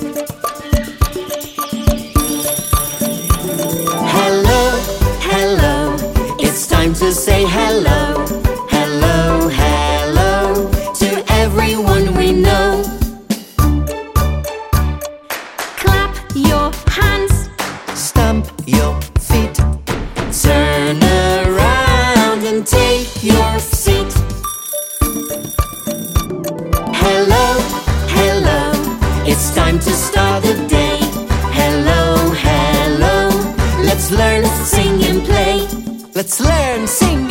Hello, hello, it's time to say hello. Hello, hello, to everyone we know. Clap your hands, Stamp your feet, turn around and take your seat. Hello, hello, it's time to start the day. Hello, hello, let's learn, sing and play. Let's learn, sing